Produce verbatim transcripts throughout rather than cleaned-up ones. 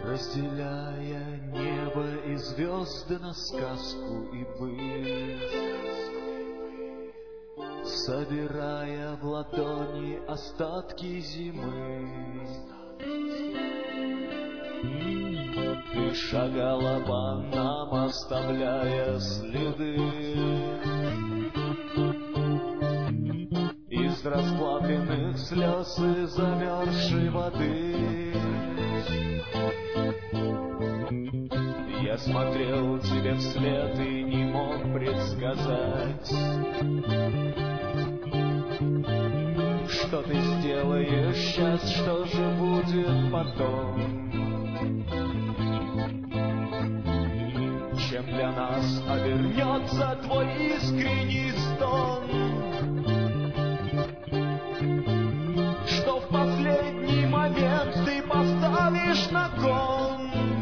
разделяя небо и звезды на сказку и быль, собирая в ладони остатки зимы. Ты шагала по нам, оставляя следы из расплавленных слез и замерзшей воды. Я смотрел тебе вслед и не мог предсказать, что ты сделаешь сейчас, что же будет потом. Чем для нас обернется твой искренний стон, что в последний момент ты поставишь на кон.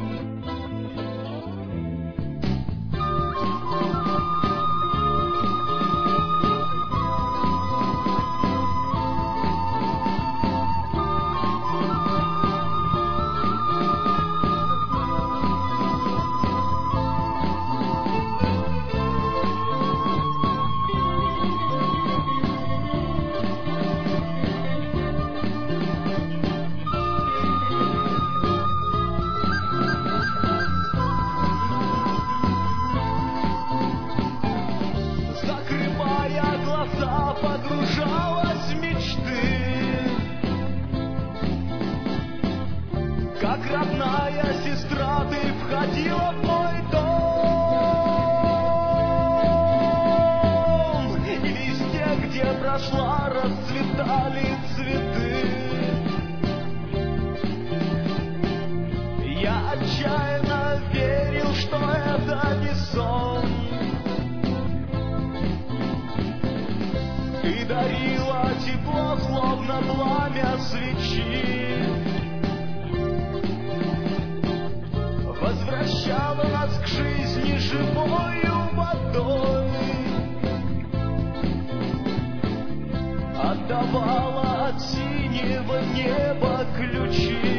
Погружалась в мечты, как родная сестра ты входила в мой дом, и везде, где прошла, расцветали цветы. Я отчаянно верил, что это не сон. Ты дарила тепло, словно пламя свечи, возвращала нас к жизни живою водой, отдавала от синего неба ключи.